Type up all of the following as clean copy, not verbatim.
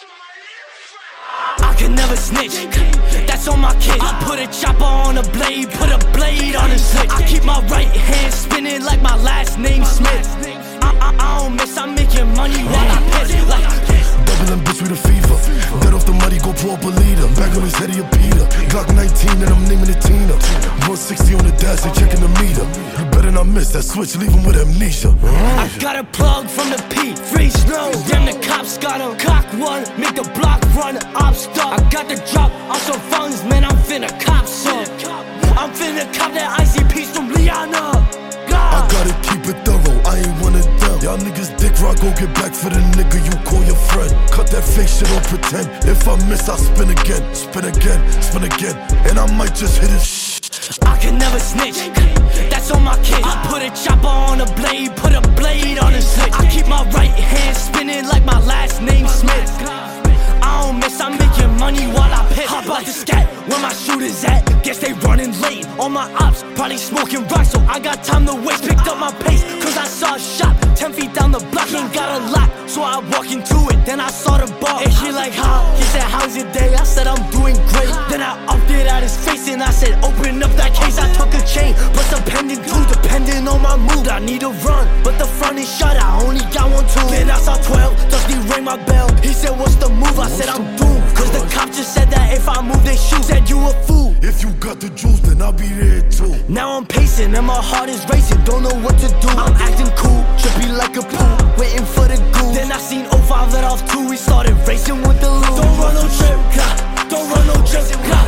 I can never snitch, that's on my kid. I put a chopper on a blade, put a blade on a switch. I keep my right hand spinning like my last name Smith. I don't miss, I'm making money while I piss. Like Double bitch with a fever. Dead off the muddy, go pour up a leader. Back on his head, he a Peter. Glock 19 and I'm naming it Tina. 160 on the dash, they checking the meter. You better not miss that switch, leave him with amnesia. I got a plug from the P, free snow. Then the cops got him. Cock one, make the block run, I'm stuck. I got the drop on some funds, man, I'm finna cop some. I'm finna cop that icy piece from Liana. I gotta keep it thorough, I ain't one of them. Y'all niggas dick rock, go get back for the nigga you call your friend. Cut that fake shit, don't pretend. If I miss, I'll spin again, spin again, spin again. And I might just hit it. I can never snitch, that's on my kid. I put a chopper on a blade, put a blade on a switch. I keep my right hand spinning like my last name Smith. I don't miss, I'm making money while I piss. Hop out the scat, where my shooters at? Guess they running late. All my ops probably smoking rock, so I got time to waste. Picked up my pace, cause I saw a shot 10 feet down the block, ain't got a lock, so I walk into it. Then I saw the bar, and he like, how? He said, how's your day? I said, I'm doing great. Then I upped it at his face, and I said, open up that case. I took a chain, plus a pendant too, depending on my mood. I need to run, but the front is shut, I only got one too. Then I saw 12, Dusty rang my bell. He said, what's the move? I said, I'm doomed, cause the cop just said that if I move they shoot. Said you a fool. If you got the juice, then I'll be there too. Now I'm pacing and my heart is racing, don't know what to do. I'm acting cool, trippy like a pool, waiting for the goose. Then I seen 05 let off 2, we started racing with the loot. Don't run no trip, don't run no trip,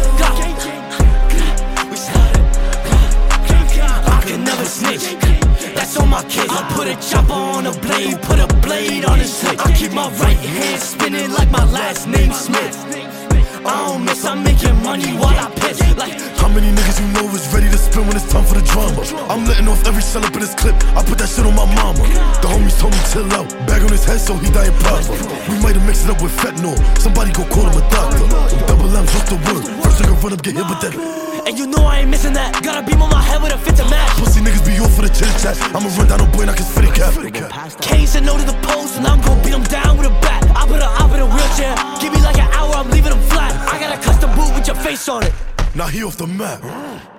we started, I can never snitch, that's on my kids. I put a chopper on a blade, put a blade on a switch. I keep my right hand spinning like my last name Smith. I don't miss, I'm making money while I piss. Like how many niggas you know is ready to spin when it's time for the drama? I'm letting off every shell up in this clip, I put that shit on my mama. The homies told me chill out, bag on his head so he dying proper. We might have mixed it up with fentanyl, somebody go call him a doctor. Double M's, what's the word? First nigga run up, get hit with that. And you know I ain't missing that. Got a beam on my head with a fit to match. Pussy niggas be off for the chit chat. I'ma run down a boy and I can spit a cap. Kane said no to the post, and I'm gon' beat him down with a bat. I put her out in a wheelchair. Give me like an hour, I'm leaving him flat. I got a custom boot with your face on it. Now he off the map.